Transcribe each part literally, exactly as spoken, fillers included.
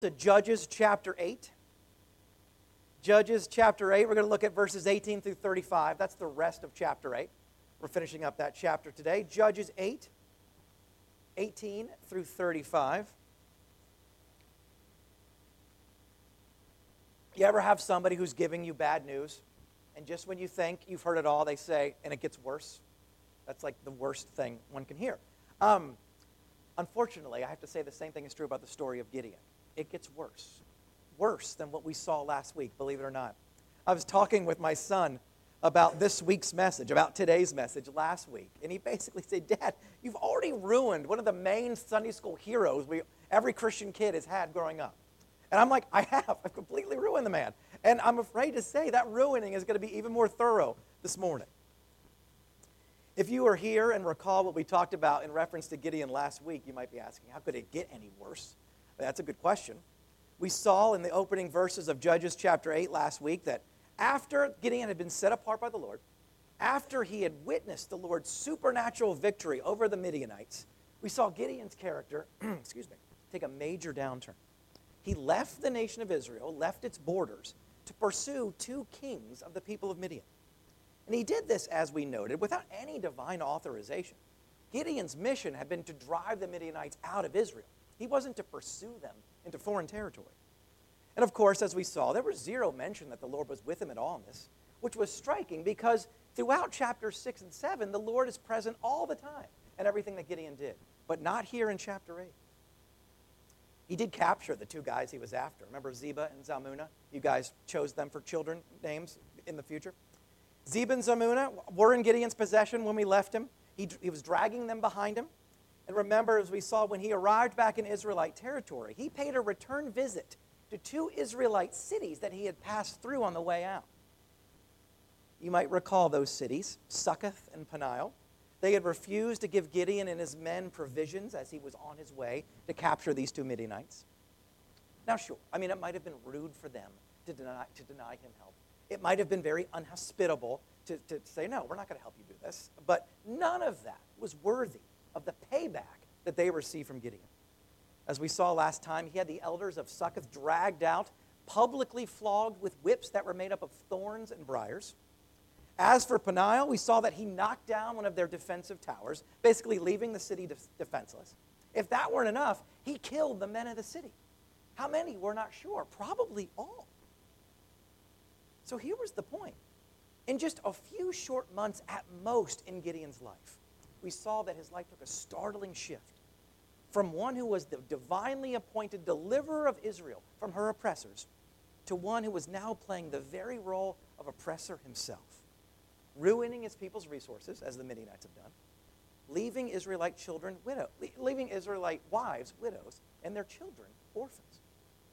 To Judges chapter eight. Judges chapter eight, we're going to look at verses eighteen through thirty-five. That's the rest of chapter eight. We're finishing up that chapter today. Judges eight, eighteen through thirty-five. You ever have somebody who's giving you bad news, and just when you think you've heard it all, they say, and it gets worse? That's like the worst thing one can hear. Um, unfortunately, I have to say the same thing is true about the story of Gideon. It gets worse. Worse than what we saw last week, believe it or not. I was talking with my son about this week's message, about today's message last week, and he basically said, Dad, you've already ruined one of the main Sunday school heroes we, every Christian kid has had growing up. And I'm like, I have. I've completely ruined the man. And I'm afraid to say that ruining is going to be even more thorough this morning. If you were here and recall what we talked about in reference to Gideon last week, you might be asking, how could it get any worse? That's a good question. We saw in the opening verses of Judges chapter eight last week that after Gideon had been set apart by the Lord, after he had witnessed the Lord's supernatural victory over the Midianites, we saw Gideon's character, excuse me, take a major downturn. He left the nation of Israel, left its borders, to pursue two kings of the people of Midian. And he did this, as we noted, without any divine authorization. Gideon's mission had been to drive the Midianites out of Israel. He wasn't to pursue them into foreign territory. And of course, as we saw, there was zero mention that the Lord was with him at all in this, which was striking because throughout chapters six and seven, the Lord is present all the time in everything that Gideon did, but not here in chapter eight. He did capture the two guys he was after. Remember Zebah and Zalmunna? You guys chose them for children names in the future. Zebah and Zalmunna were in Gideon's possession when we left him. He, he was dragging them behind him. And remember, as we saw, when he arrived back in Israelite territory, he paid a return visit to two Israelite cities that he had passed through on the way out. You might recall those cities, Succoth and Peniel. They had refused to give Gideon and his men provisions as he was on his way to capture these two Midianites. Now, sure, I mean, it might have been rude for them to deny, to deny him help. It might have been very unhospitable to, to say, no, we're not going to help you do this. But none of that was worthy of the payback that they received from Gideon. As we saw last time, he had the elders of Succoth dragged out, publicly flogged with whips that were made up of thorns and briars. As for Peniel, we saw that he knocked down one of their defensive towers, basically leaving the city defenseless. If that weren't enough, he killed the men of the city. How many? We're not sure. Probably all. So here was the point. In just a few short months at most in Gideon's life, we saw that his life took a startling shift from one who was the divinely appointed deliverer of Israel from her oppressors to one who was now playing the very role of oppressor himself, ruining his people's resources, as the Midianites have done, leaving Israelite children widow, leaving Israelite wives widows, and their children orphans.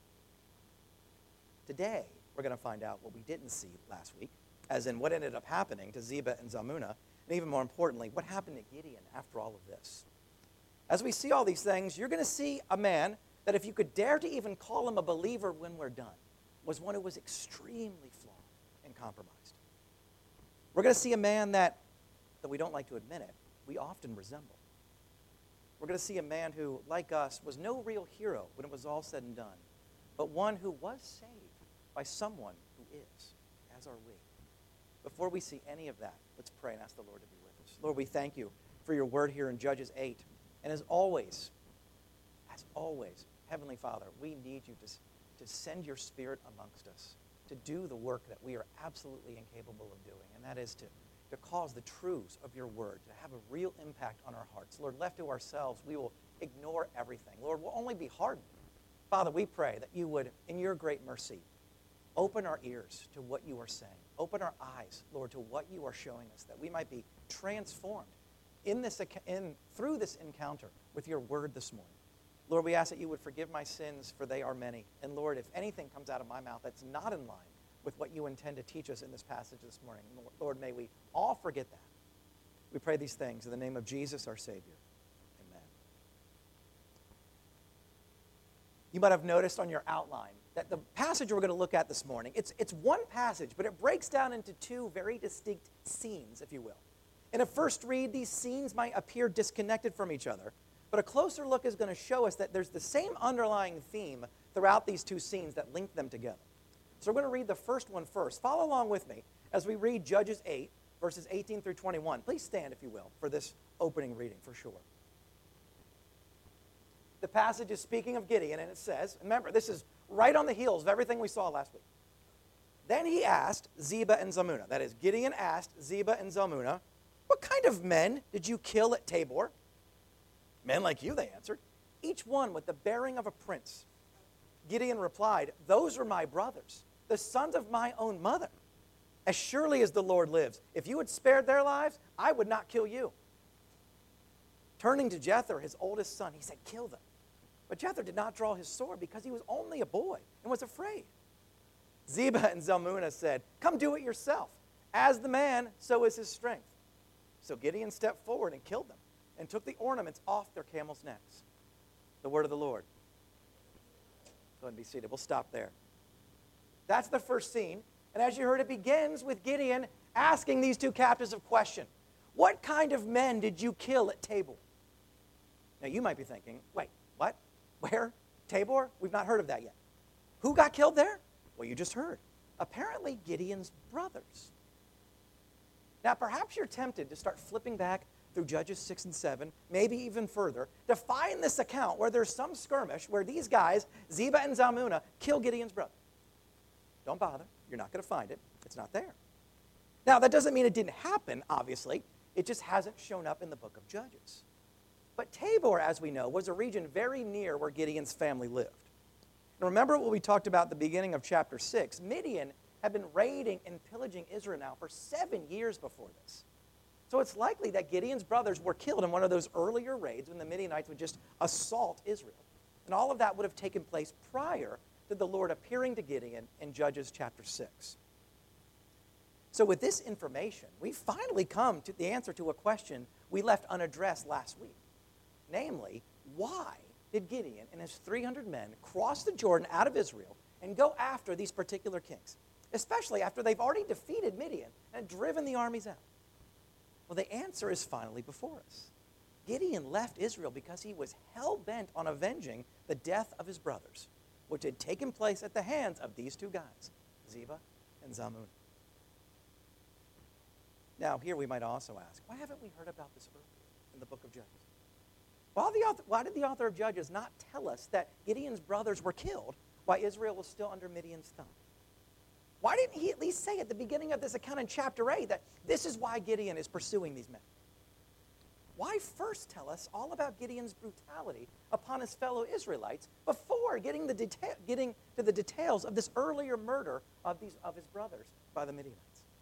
Today, we're going to find out what we didn't see last week, as in what ended up happening to Zebah and Zalmunna, and even more importantly, what happened to Gideon after all of this. As we see all these things, you're going to see a man that if you could dare to even call him a believer when we're done, was one who was extremely flawed and compromised. We're going to see a man that, though we don't like to admit it, we often resemble. We're going to see a man who, like us, was no real hero when it was all said and done, but one who was saved by someone who is, as are we. Before we see any of that, let's pray and ask the Lord to be with us. Lord, we thank you for your word here in Judges eight. And as always, as always, Heavenly Father, we need you to, to send your Spirit amongst us to do the work that we are absolutely incapable of doing, and that is to, to cause the truths of your word to have a real impact on our hearts. Lord, left to ourselves, we will ignore everything. Lord, we'll only be hardened. Father, we pray that you would, in your great mercy, open our ears to what you are saying. Open our eyes, Lord, to what you are showing us, that we might be transformed in this, in, through this encounter with your word this morning. Lord, we ask that you would forgive my sins, for they are many. And Lord, if anything comes out of my mouth that's not in line with what you intend to teach us in this passage this morning, Lord, may we all forget that. We pray these things in the name of Jesus, our Savior. Amen. You might have noticed on your outline that the passage we're going to look at this morning, it's, it's one passage, but it breaks down into two very distinct scenes, if you will. In a first read, these scenes might appear disconnected from each other, but a closer look is going to show us that there's the same underlying theme throughout these two scenes that link them together. So we're going to read the first one first. Follow along with me as we read Judges eight, verses eighteen through twenty-one. Please stand, if you will, for this opening reading for sure. The passage is speaking of Gideon, and it says, remember, this is right on the heels of everything we saw last week. Then he asked Zebah and Zalmunna, that is, Gideon asked Zebah and Zalmunna, what kind of men did you kill at Tabor? Men like you, they answered, each one with the bearing of a prince. Gideon replied, those are my brothers, the sons of my own mother. As surely as the Lord lives, if you had spared their lives, I would not kill you. Turning to Jether, his oldest son, he said, kill them. But Jether did not draw his sword because he was only a boy and was afraid. Zebah and Zalmunna said, come do it yourself. As the man, so is his strength. So Gideon stepped forward and killed them and took the ornaments off their camels' necks. The word of the Lord. Go ahead and be seated. We'll stop there. That's the first scene. And as you heard, it begins with Gideon asking these two captives a question. What kind of men did you kill at Tabor? Now you might be thinking, wait, what? Where? Tabor? We've not heard of that yet. Who got killed there? Well, you just heard. Apparently Gideon's brothers. Now perhaps you're tempted to start flipping back through Judges six and seven, maybe even further, to find this account where there's some skirmish where these guys, Zebah and Zalmunna, kill Gideon's brother. Don't bother. You're not going to find it. It's not there. Now, that doesn't mean it didn't happen, obviously. It just hasn't shown up in the book of Judges. But Tabor, as we know, was a region very near where Gideon's family lived. And remember what we talked about at the beginning of chapter six. Midian had been raiding and pillaging Israel now for seven years before this. So it's likely that Gideon's brothers were killed in one of those earlier raids when the Midianites would just assault Israel. And all of that would have taken place prior to the Lord appearing to Gideon in Judges chapter six. So with this information, we finally come to the answer to a question we left unaddressed last week. Namely, why did Gideon and his three hundred men cross the Jordan out of Israel and go after these particular kings, especially after they've already defeated Midian and driven the armies out? Well, the answer is finally before us. Gideon left Israel because he was hell-bent on avenging the death of his brothers, which had taken place at the hands of these two guys, Zebah and Zalmunna. Now, here we might also ask, why haven't we heard about this earlier in the book of Judges? Why, the author, why did the author of Judges not tell us that Gideon's brothers were killed while Israel was still under Midian's thumb? Why didn't he at least say at the beginning of this account in chapter eight that this is why Gideon is pursuing these men? Why first tell us all about Gideon's brutality upon his fellow Israelites before getting, the deta- getting to the details of this earlier murder of, these, of his brothers by the Midianites?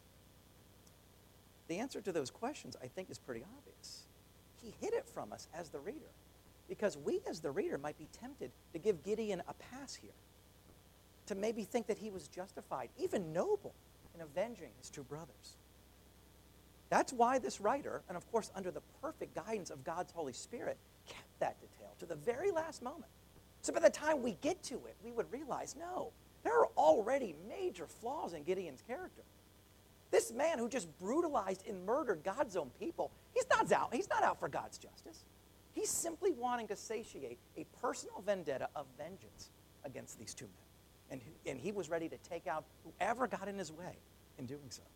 The answer to those questions, I think, is pretty obvious. He hid it from us as the reader because we as the reader might be tempted to give Gideon a pass here, to maybe think that he was justified, even noble, in avenging his two brothers. That's why this writer, and of course under the perfect guidance of God's Holy Spirit, kept that detail to the very last moment. So by the time we get to it, we would realize, no, there are already major flaws in Gideon's character. This man who just brutalized and murdered God's own people, he's not out, he's not out for God's justice. He's simply wanting to satiate a personal vendetta of vengeance against these two men. And, and he was ready to take out whoever got in his way in doing so.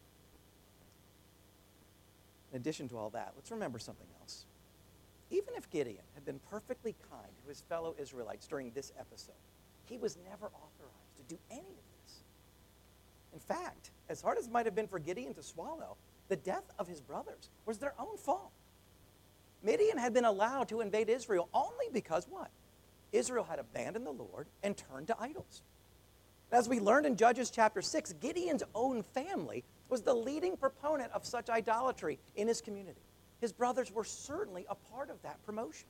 In addition to all that, let's remember something else. Even if Gideon had been perfectly kind to his fellow Israelites during this episode, he was never authorized to do any of this. In fact, as hard as it might have been for Gideon to swallow, the death of his brothers was their own fault. Midian had been allowed to invade Israel only because what? Israel had abandoned the Lord and turned to idols. As we learned in Judges chapter six, Gideon's own family was the leading proponent of such idolatry in his community. His brothers were certainly a part of that promotion.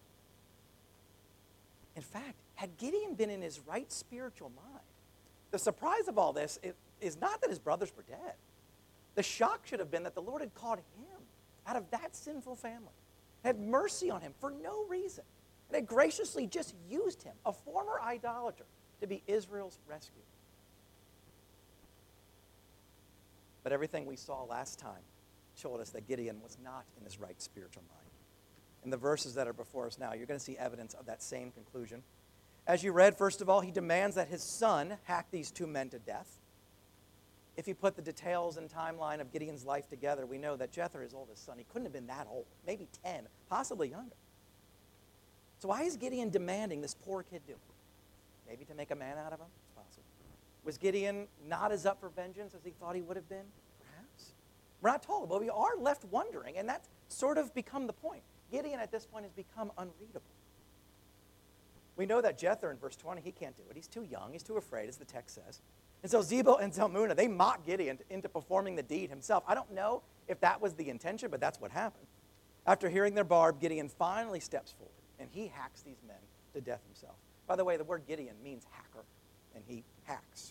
In fact, had Gideon been in his right spiritual mind, the surprise of all this is not that his brothers were dead. The shock should have been that the Lord had called him out of that sinful family, had mercy on him for no reason, and had graciously just used him, a former idolater, to be Israel's rescue. But everything we saw last time showed us that Gideon was not in his right spiritual mind. In the verses that are before us now, you're going to see evidence of that same conclusion. As you read, first of all, he demands that his son hack these two men to death. If you put the details and timeline of Gideon's life together, we know that Jether, his oldest son, he couldn't have been that old, maybe ten, possibly younger. So why is Gideon demanding this poor kid do? Maybe to make a man out of him? It's possible. Was Gideon not as up for vengeance as he thought he would have been? Perhaps. We're not told, but we are left wondering, and that's sort of become the point. Gideon at this point has become unreadable. We know that Jether in verse twenty, he can't do it. He's too young. He's too afraid, as the text says. And so Zebah and Zalmunna, they mock Gideon into performing the deed himself. I don't know if that was the intention, but that's what happened. After hearing their barb, Gideon finally steps forward, and he hacks these men to death himself. By the way, the word Gideon means hacker, and he hacks.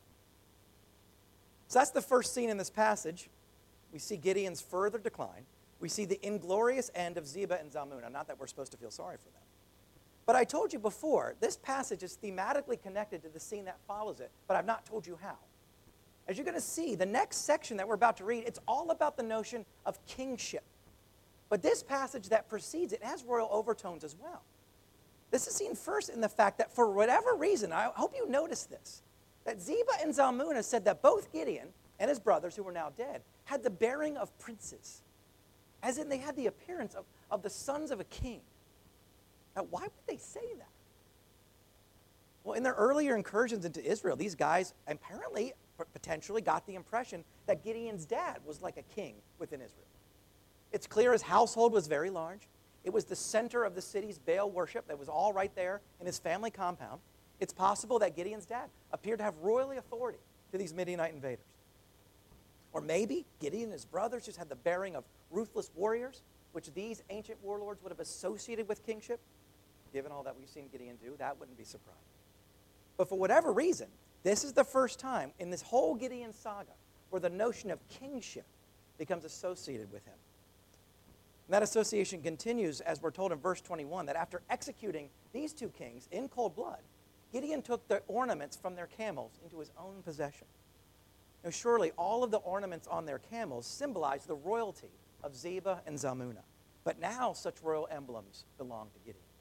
So that's the first scene in this passage. We see Gideon's further decline. We see the inglorious end of Zebah and Zalmunna. Not that we're supposed to feel sorry for them. But I told you before, this passage is thematically connected to the scene that follows it, but I've not told you how. As you're going to see, the next section that we're about to read, it's all about the notion of kingship. But this passage that precedes it has royal overtones as well. This is seen first in the fact that for whatever reason, I hope you notice this, that Zebah and Zalmunna said that both Gideon and his brothers, who were now dead, had the bearing of princes, as in they had the appearance of, of the sons of a king. Now, why would they say that? Well, in their earlier incursions into Israel, these guys apparently, potentially, got the impression that Gideon's dad was like a king within Israel. It's clear his household was very large. It was the center of the city's Baal worship that was all right there in his family compound. It's possible that Gideon's dad appeared to have royal authority to these Midianite invaders. Or maybe Gideon and his brothers just had the bearing of ruthless warriors, which these ancient warlords would have associated with kingship. Given all that we've seen Gideon do, that wouldn't be surprising. But for whatever reason, this is the first time in this whole Gideon saga where the notion of kingship becomes associated with him. And that association continues, as we're told in verse twenty-one, that after executing these two kings in cold blood, Gideon took the ornaments from their camels into his own possession. Now, surely all of the ornaments on their camels symbolize the royalty of Zebah and Zalmunna. But now such royal emblems belong to Gideon.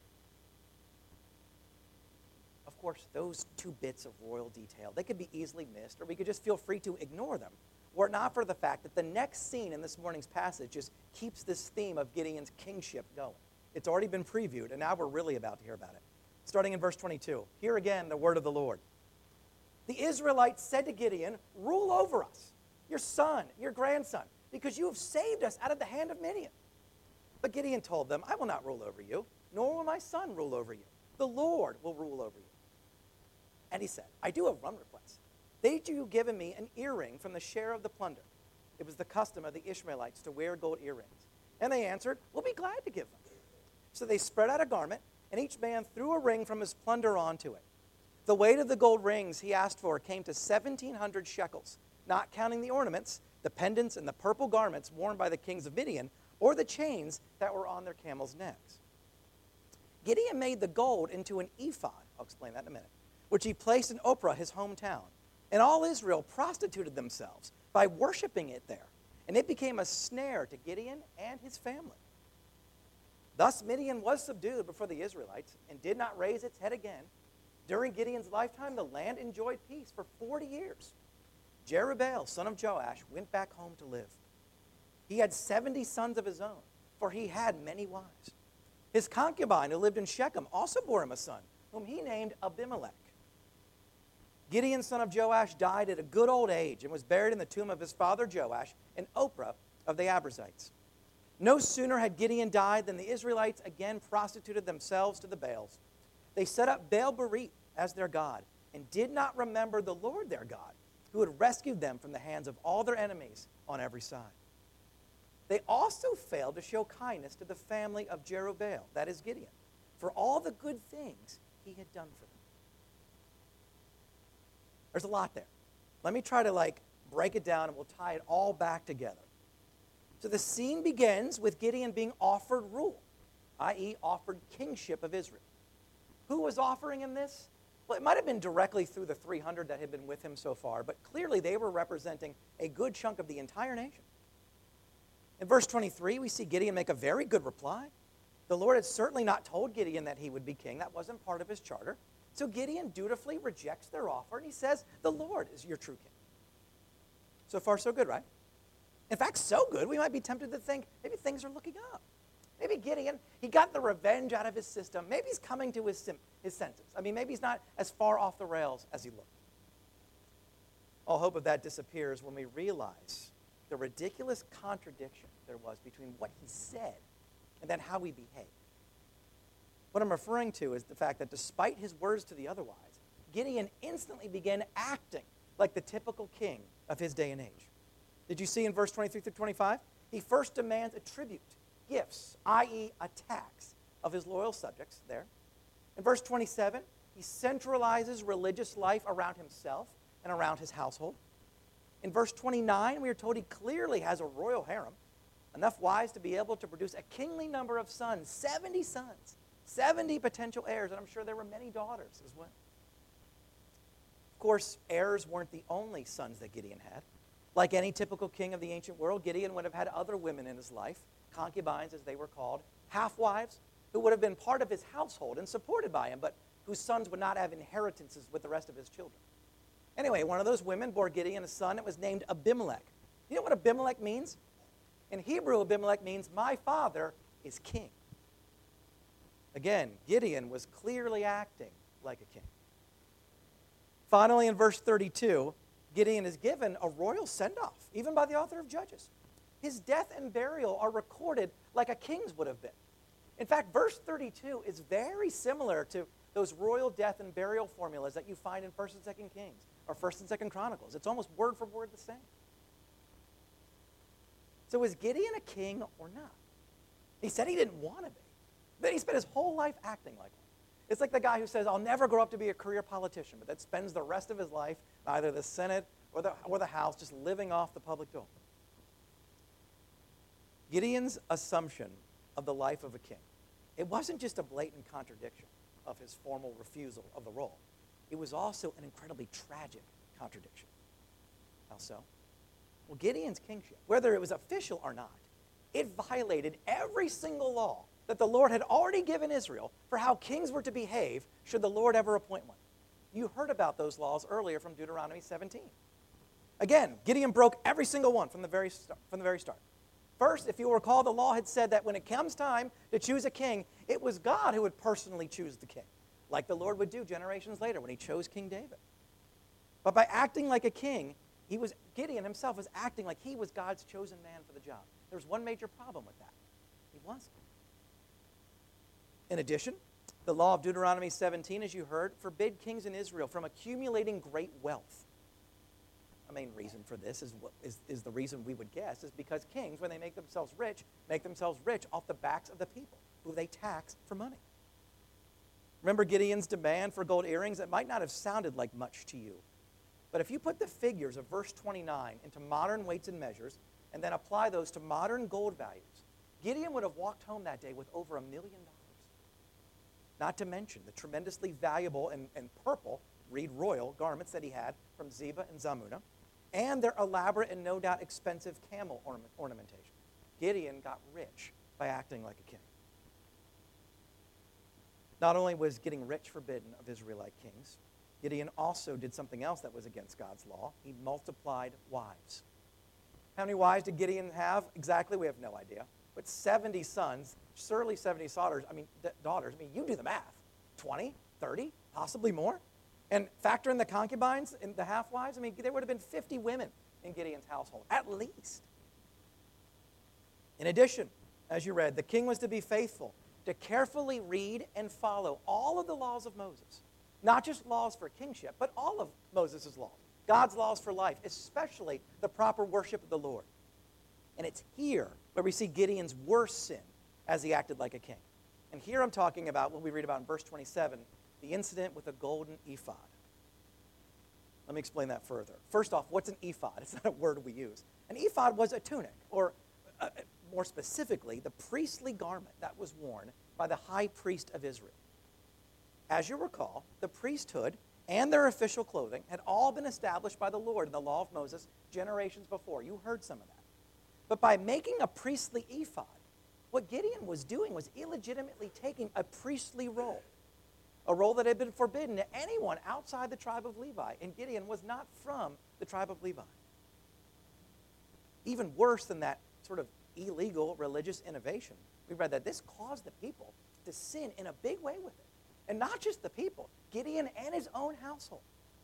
Of course, those two bits of royal detail, they could be easily missed, or we could just feel free to ignore them, were it not for the fact that the next scene in this morning's passage just keeps this theme of Gideon's kingship going. It's already been previewed, and now we're really about to hear about it. Starting in verse twenty-two, hear again the word of the Lord. The Israelites said to Gideon, "Rule over us, your son, your grandson, because you have saved us out of the hand of Midian." But Gideon told them, "I will not rule over you, nor will my son rule over you. The Lord will rule over you." And he said, "I do have one request. They do given me an earring from the share of the plunder." It was the custom of the Ishmaelites to wear gold earrings. And they answered, "We'll be glad to give them." So they spread out a garment, and each man threw a ring from his plunder onto it. The weight of the gold rings he asked for came to seventeen hundred shekels, not counting the ornaments, the pendants, and the purple garments worn by the kings of Midian, or the chains that were on their camels' necks. Gideon made the gold into an ephod, I'll explain that in a minute, which he placed in Ophrah, his hometown. And all Israel prostituted themselves by worshiping it there. And it became a snare to Gideon and his family. Thus Midian was subdued before the Israelites and did not raise its head again. During Gideon's lifetime, the land enjoyed peace for forty years. Jerubbaal, son of Joash, went back home to live. He had seventy sons of his own, for he had many wives. His concubine, who lived in Shechem, also bore him a son, whom he named Abimelech. Gideon, son of Joash, died at a good old age and was buried in the tomb of his father Joash in Ophrah of the Abrazites. No sooner had Gideon died than the Israelites again prostituted themselves to the Baals. They set up Baal-berith as their god and did not remember the Lord their God, who had rescued them from the hands of all their enemies on every side. They also failed to show kindness to the family of Jerubbaal, that is Gideon, for all the good things he had done for them. There's a lot there. Let me try to like break it down and we'll tie it all back together. So the scene begins with Gideon being offered rule, that is offered kingship of Israel. Who was offering him this? Well, it might have been directly through the three hundred that had been with him so far, but clearly they were representing a good chunk of the entire nation. In verse twenty-three, we see Gideon make a very good reply. The Lord had certainly not told Gideon that he would be king. That wasn't part of his charter. So Gideon dutifully rejects their offer, and he says, the Lord is your true king. So far, so good, right? In fact, so good, we might be tempted to think maybe things are looking up. Maybe Gideon, he got the revenge out of his system. Maybe he's coming to his, sim- his senses. I mean, maybe he's not as far off the rails as he looked. All hope of that disappears when we realize the ridiculous contradiction there was between what he said and then how he behaved. What I'm referring to is the fact that despite his words to the otherwise, Gideon instantly began acting like the typical king of his day and age. Did you see in verse twenty-three through twenty-five? He first demands a tribute, gifts, that is a tax of his loyal subjects there. In verse twenty-seven, he centralizes religious life around himself and around his household. In verse twenty-nine, we are told he clearly has a royal harem, enough wives to be able to produce a kingly number of sons, seventy sons, seventy potential heirs, and I'm sure there were many daughters as well. Of course, heirs weren't the only sons that Gideon had. Like any typical king of the ancient world, Gideon would have had other women in his life, concubines as they were called, half-wives, who would have been part of his household and supported by him, but whose sons would not have inheritances with the rest of his children. Anyway, one of those women bore Gideon a son that was named Abimelech. You know what Abimelech means? In Hebrew, Abimelech means, my father is king. Again, Gideon was clearly acting like a king. Finally, in verse thirty-two, Gideon is given a royal send-off, even by the author of Judges. His death and burial are recorded like a king's would have been. In fact, verse thirty-two is very similar to those royal death and burial formulas that you find in First and Second Kings or First and Second Chronicles. It's almost word for word the same. So is Gideon a king or not? He said he didn't want to be. Then he spent his whole life acting like one. It's like the guy who says, I'll never grow up to be a career politician, but that spends the rest of his life, either the Senate or the, or the House, just living off the public dole. Gideon's assumption of the life of a king, it wasn't just a blatant contradiction of his formal refusal of the role. It was also an incredibly tragic contradiction. How so? Well, Gideon's kingship, whether it was official or not, it violated every single law that the Lord had already given Israel for how kings were to behave should the Lord ever appoint one. You heard about those laws earlier from Deuteronomy seventeen. Again, Gideon broke every single one from the very start, from the very start. First, if you'll recall, the law had said that when it comes time to choose a king, it was God who would personally choose the king, like the Lord would do generations later when he chose King David. But by acting like a king, he was Gideon himself was acting like he was God's chosen man for the job. There was one major problem with that. He wasn't. In addition, the law of Deuteronomy seventeen, as you heard, forbid kings in Israel from accumulating great wealth. A main reason for this is, is, is the reason we would guess, is because kings, when they make themselves rich, make themselves rich off the backs of the people who they tax for money. Remember Gideon's demand for gold earrings? It might not have sounded like much to you, but if you put the figures of verse twenty-nine into modern weights and measures and then apply those to modern gold values, Gideon would have walked home that day with over a million dollars. Not to mention the tremendously valuable and, and purple, read royal, garments that he had from Zeba and Zalmunna, and their elaborate and no doubt expensive camel ornament, ornamentation. Gideon got rich by acting like a king. Not only was getting rich forbidden of Israelite kings, Gideon also did something else that was against God's law. He multiplied wives. How many wives did Gideon have? Exactly, we have no idea. But seventy sons, surely seventy daughters, I mean, daughters, I mean, you do the math. twenty, thirty, possibly more. And factor in the concubines and the half-wives, I mean, there would have been fifty women in Gideon's household, at least. In addition, as you read, the king was to be faithful, to carefully read and follow all of the laws of Moses. Not just laws for kingship, but all of Moses' laws. God's laws for life, especially the proper worship of the Lord. And it's here where we see Gideon's worst sin as he acted like a king. And here I'm talking about what we read about in verse twenty-seven, the incident with a golden ephod. Let me explain that further. First off, what's an ephod? It's not a word we use. An ephod was a tunic, or uh, more specifically, the priestly garment that was worn by the high priest of Israel. As you recall, the priesthood and their official clothing had all been established by the Lord in the law of Moses generations before. You heard some of that. But by making a priestly ephod, What Gideon was doing was illegitimately taking a priestly role, a role that had been forbidden to anyone outside the tribe of Levi, and Gideon was not from the tribe of Levi. Even worse than that sort of illegal religious innovation, we read that this caused the people to sin in a big way with it. And not just the people, Gideon and his own household.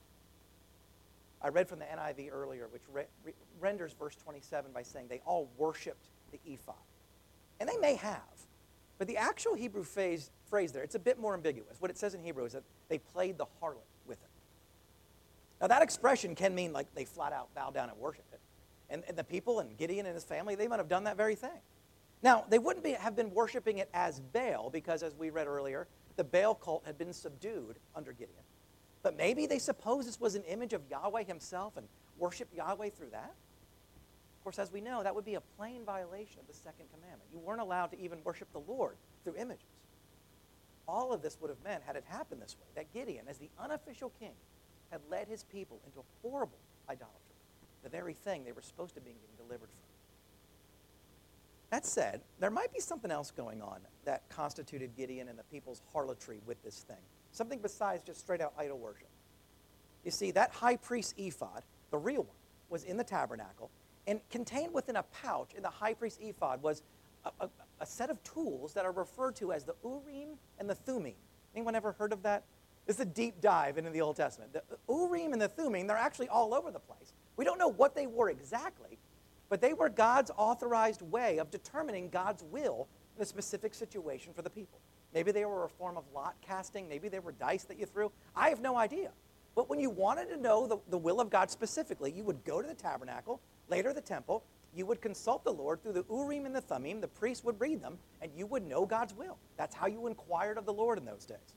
I read from the N I V earlier, which re- re- renders verse twenty-seven by saying they all worshipped the ephod. And they may have, but the actual Hebrew phrase, phrase there, it's a bit more ambiguous. What it says in Hebrew is that they played the harlot with it. Now that expression can mean like they flat out bow down and worship it. And, and the people and Gideon and his family, they might have done that very thing. Now, they wouldn't be, have been worshiping it as Baal because, as we read earlier, the Baal cult had been subdued under Gideon. But maybe they suppose this was an image of Yahweh himself and worshiped Yahweh through that. Of course, as we know, that would be a plain violation of the second commandment. You weren't allowed to even worship the Lord through images. All of this would have meant, had it happened this way, that Gideon, as the unofficial king, had led his people into horrible idolatry, the very thing they were supposed to be getting delivered from. That said, there might be something else going on that constituted Gideon and the people's harlotry with this thing. Something besides just straight-out idol worship. You see, that high priest ephod, the real one, was in the tabernacle, and contained within a pouch in the high priest ephod was a, a, a set of tools that are referred to as the Urim and the Thummim. Anyone ever heard of that? This is a deep dive into the Old Testament. The Urim and the Thummim, they're actually all over the place. We don't know what they were exactly, but they were God's authorized way of determining God's will in a specific situation for the people. Maybe they were a form of lot casting. Maybe they were dice that you threw. I have no idea. But when you wanted to know the, the will of God specifically, you would go to the tabernacle, later the temple. You would consult the Lord through the Urim and the Thummim. The priest would read them, and you would know God's will. That's how you inquired of the Lord in those days.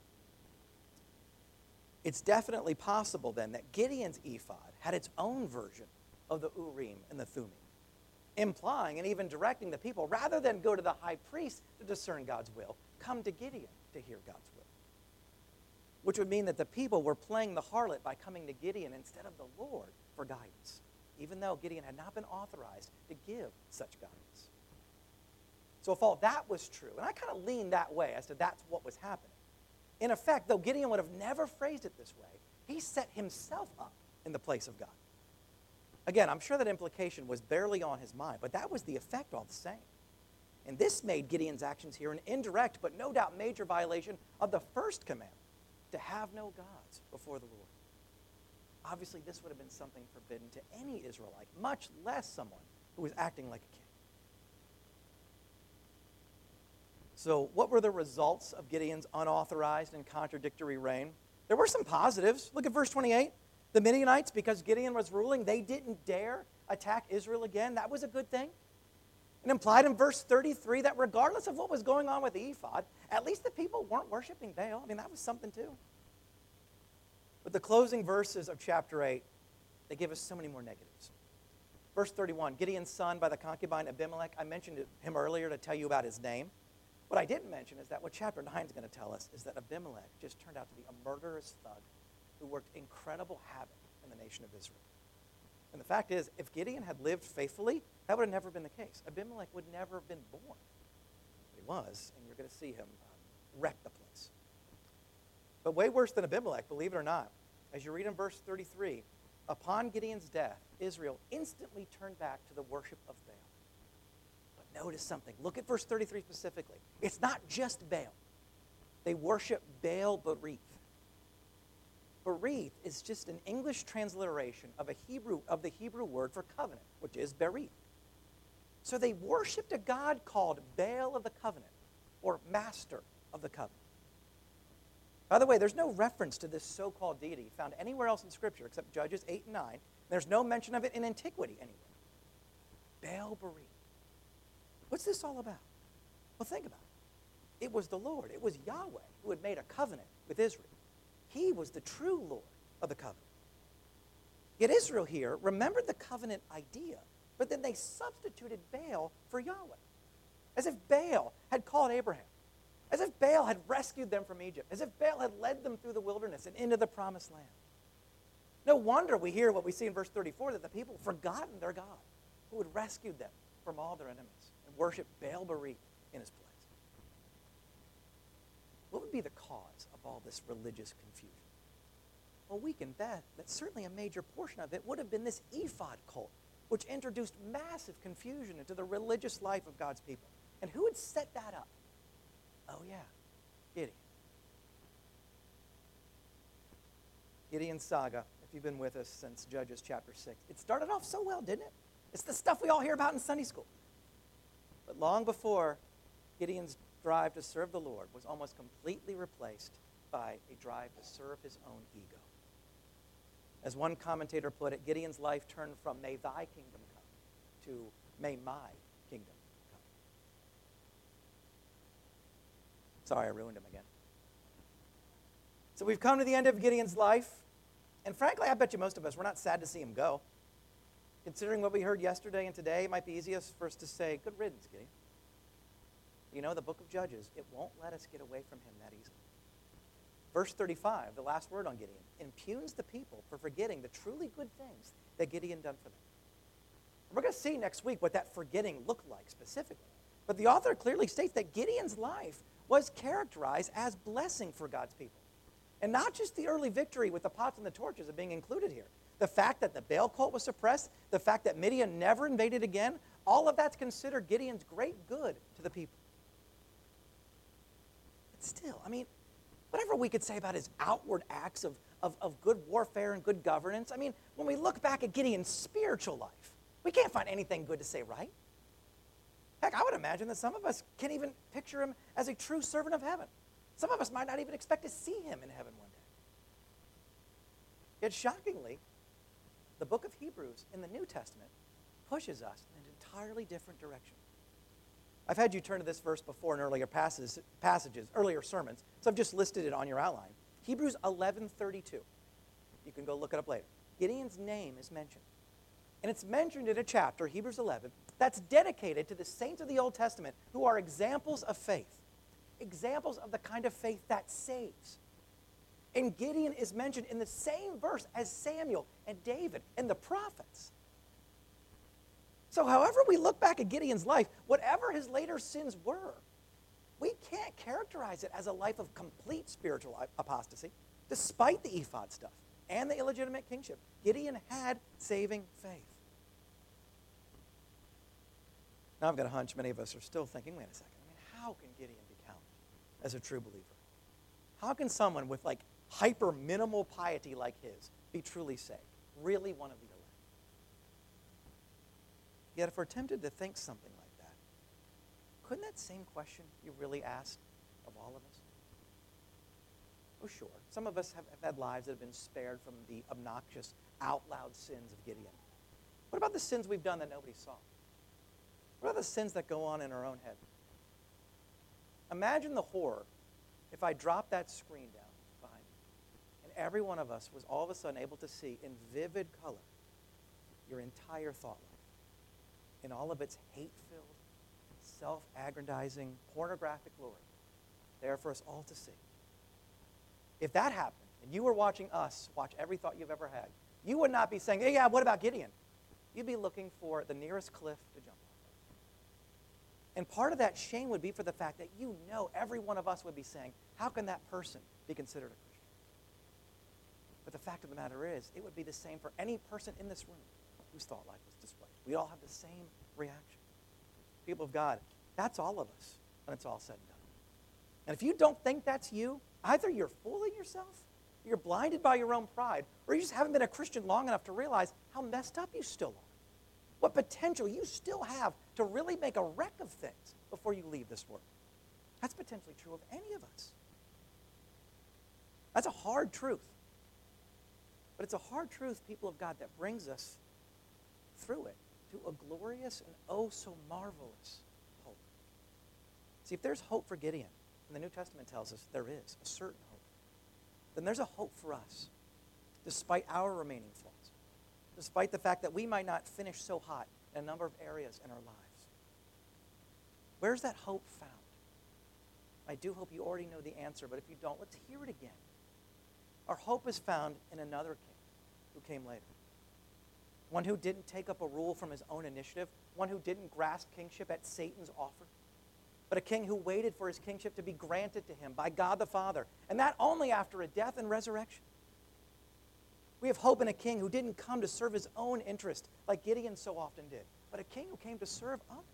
It's definitely possible, then, that Gideon's ephod had its own version of the Urim and the Thummim, implying and even directing the people, rather than go to the high priest to discern God's will, come to Gideon to hear God's will. Which would mean that the people were playing the harlot by coming to Gideon instead of the Lord for guidance, even though Gideon had not been authorized to give such guidance. So if all that was true, and I kind of lean that way as to that's what was happening, in effect, though Gideon would have never phrased it this way, he set himself up in the place of God. Again, I'm sure that implication was barely on his mind, but that was the effect all the same. And this made Gideon's actions here an indirect, but no doubt major violation of the first commandment, to have no gods before the Lord. Obviously, this would have been something forbidden to any Israelite, much less someone who was acting like a king. So what were the results of Gideon's unauthorized and contradictory reign? There were some positives. Look at verse twenty-eight. The Midianites, because Gideon was ruling, they didn't dare attack Israel again. That was a good thing. It implied in verse thirty-three that regardless of what was going on with the ephod, at least the people weren't worshiping Baal. I mean, that was something too. But the closing verses of chapter eight, they give us so many more negatives. Verse thirty-one, Gideon's son by the concubine Abimelech. I mentioned him earlier to tell you about his name. What I didn't mention is that what chapter nine is going to tell us is that Abimelech just turned out to be a murderous thug who worked incredible havoc in the nation of Israel. And the fact is, if Gideon had lived faithfully, that would have never been the case. Abimelech would never have been born. But he was, and you're going to see him um, wreck the place. But way worse than Abimelech, believe it or not, as you read in verse thirty-three, upon Gideon's death, Israel instantly turned back to the worship of Baal. But notice something. Look at verse thirty-three specifically. It's not just Baal. They worship Baal Berith. Berith is just an English transliteration of a Hebrew of the Hebrew word for covenant, which is berith. So they worshipped a god called Baal of the covenant, or master of the covenant. By the way, there's no reference to this so-called deity found anywhere else in Scripture except Judges eight and nine. There's no mention of it in antiquity anywhere. Baal Berith. What's this all about? Well, think about it. It was the Lord. It was Yahweh who had made a covenant with Israel. He was the true Lord of the covenant. Yet Israel here remembered the covenant idea, but then they substituted Baal for Yahweh. As if Baal had called Abraham. As if Baal had rescued them from Egypt. As if Baal had led them through the wilderness and into the promised land. No wonder we hear what we see in verse thirty-four, that the people had forgotten their God, who had rescued them from all their enemies, and worshiped Baal Berith in his place. What would be the cause of all this religious confusion? Well, we can bet that certainly a major portion of it would have been this ephod cult, which introduced massive confusion into the religious life of God's people. And who had set that up? Oh, yeah, Gideon. Gideon's saga, if you've been with us since Judges chapter six, it started off so well, didn't it? It's the stuff we all hear about in Sunday school. But long before, Gideon's drive to serve the Lord was almost completely replaced by a drive to serve his own ego. As one commentator put it, Gideon's life turned from may thy kingdom come to may my kingdom come. Sorry, I ruined him again. So we've come to the end of Gideon's life, and frankly, I bet you most of us, we're not sad to see him go. Considering what we heard yesterday and today, it might be easiest for us to say, good riddance, Gideon. You know, the book of Judges, it won't let us get away from him that easily. Verse thirty-five, the last word on Gideon, impugns the people for forgetting the truly good things that Gideon done for them. We're going to see next week what that forgetting looked like specifically. But the author clearly states that Gideon's life was characterized as blessing for God's people. And not just the early victory with the pots and the torches are being included here. The fact that the Baal cult was suppressed, the fact that Midian never invaded again, all of that's considered Gideon's great good to the people. But still, I mean, whatever we could say about his outward acts of, of, of good warfare and good governance, I mean, when we look back at Gideon's spiritual life, we can't find anything good to say, right? Heck, I would imagine that some of us can't even picture him as a true servant of heaven. Some of us might not even expect to see him in heaven one day. Yet shockingly, the book of Hebrews in the New Testament pushes us in an entirely different direction. I've had you turn to this verse before in earlier passages, passages, earlier sermons, so I've just listed it on your outline. Hebrews eleven thirty-two. You can go look it up later. Gideon's name is mentioned. And it's mentioned in a chapter, Hebrews eleven, that's dedicated to the saints of the Old Testament who are examples of faith. Examples of the kind of faith that saves. And Gideon is mentioned in the same verse as Samuel and David and the prophets. So however we look back at Gideon's life, whatever his later sins were, we can't characterize it as a life of complete spiritual apostasy, despite the ephod stuff and the illegitimate kingship. Gideon had saving faith. Now I've got a hunch many of us are still thinking, wait a second, I mean, how can Gideon be counted as a true believer? How can someone with like hyper minimal piety like his be truly saved? Really one of the elect? Yet if we're tempted to think something like that, couldn't that same question be really asked of all of us? Oh, sure. Some of us have, have had lives that have been spared from the obnoxious, out loud sins of Gideon. What about the sins we've done that nobody saw? What are the sins that go on in our own head? Imagine the horror if I dropped that screen down behind me and every one of us was all of a sudden able to see in vivid color your entire thought life in all of its hate-filled, self-aggrandizing, pornographic glory there for us all to see. If that happened and you were watching us watch every thought you've ever had, you would not be saying, hey, yeah, what about Gideon? You'd be looking for the nearest cliff to jump off of. And part of that shame would be for the fact that you know every one of us would be saying, how can that person be considered a Christian? But the fact of the matter is, it would be the same for any person in this room whose thought life was displayed. We all have the same reaction. People of God, that's all of us when it's all said and done. And if you don't think that's you, either you're fooling yourself, or you're blinded by your own pride, or you just haven't been a Christian long enough to realize how messed up you still are. What potential you still have to really make a wreck of things before you leave this world. That's potentially true of any of us. That's a hard truth. But it's a hard truth, people of God, that brings us through it to a glorious and oh so marvelous hope. See, if there's hope for Gideon, and the New Testament tells us there is a certain hope, then there's a hope for us, despite our remaining flaws, despite the fact that we might not finish so hot in a number of areas in our lives. Where's that hope found? I do hope you already know the answer, but if you don't, let's hear it again. Our hope is found in another king who came later. One who didn't take up a rule from his own initiative, one who didn't grasp kingship at Satan's offer, but a king who waited for his kingship to be granted to him by God the Father, and that only after a death and resurrection. We have hope in a king who didn't come to serve his own interest like Gideon so often did, but a king who came to serve others.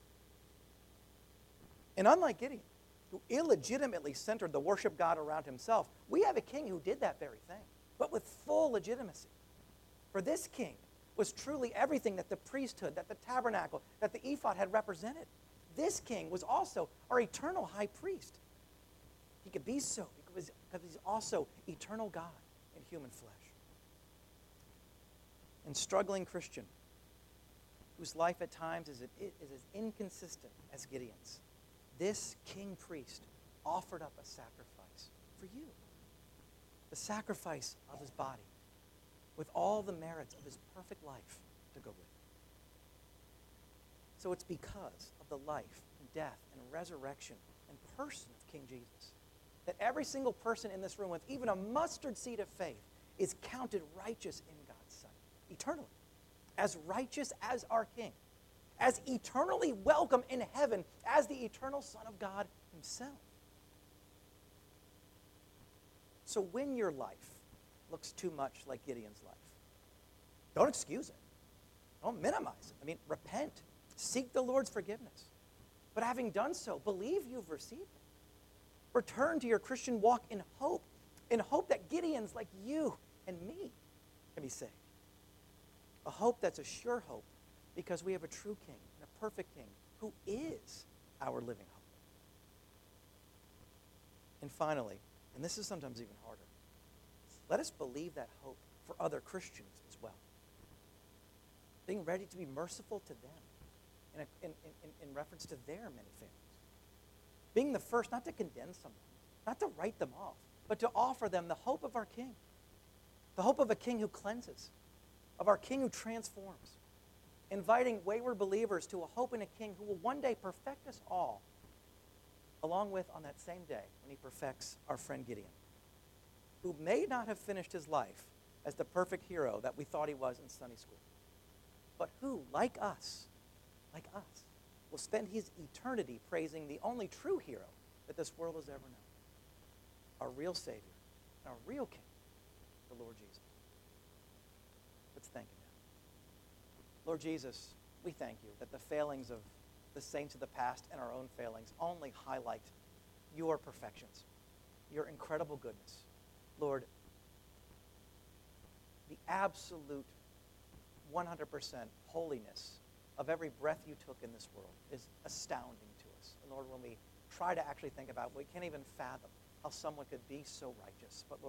And unlike Gideon, who illegitimately centered the worship God around himself, we have a king who did that very thing, but with full legitimacy. For this king was truly everything that the priesthood, that the tabernacle, that the ephod had represented. This king was also our eternal high priest. He could be so because, because he's also eternal God in human flesh. And struggling Christian, whose life at times is, is as inconsistent as Gideon's, this king priest offered up a sacrifice for you. The sacrifice of his body with all the merits of his perfect life to go with it. So it's because of the life and death and resurrection and person of King Jesus that every single person in this room with even a mustard seed of faith is counted righteous in God's sight, eternally, as righteous as our King, as eternally welcome in heaven as the eternal Son of God himself. So when your life looks too much like Gideon's life, don't excuse it. Don't minimize it. I mean, repent. Seek the Lord's forgiveness. But having done so, believe you've received it. Return to your Christian walk in hope, in hope that Gideons like you and me can be saved. A hope that's a sure hope because we have a true King and a perfect King who is our living hope. And finally, and this is sometimes even harder, let us believe that hope for other Christians as well. Being ready to be merciful to them in, a, in, in, in reference to their many failings. Being the first not to condemn someone, not to write them off, but to offer them the hope of our King. The hope of a King who cleanses, of our King who transforms. Inviting wayward believers to a hope in a King who will one day perfect us all, along with on that same day when he perfects our friend Gideon, who may not have finished his life as the perfect hero that we thought he was in Sunday school, but who, like us, like us, will spend his eternity praising the only true hero that this world has ever known, our real Savior and our real King, the Lord Jesus. Let's thank him now. Lord Jesus, we thank you that the failings of the saints of the past and our own failings only highlight your perfections, your incredible goodness. Lord, the absolute one hundred percent holiness of every breath you took in this world is astounding to us. And Lord, when we try to actually think about it, we can't even fathom how someone could be so righteous. But Lord,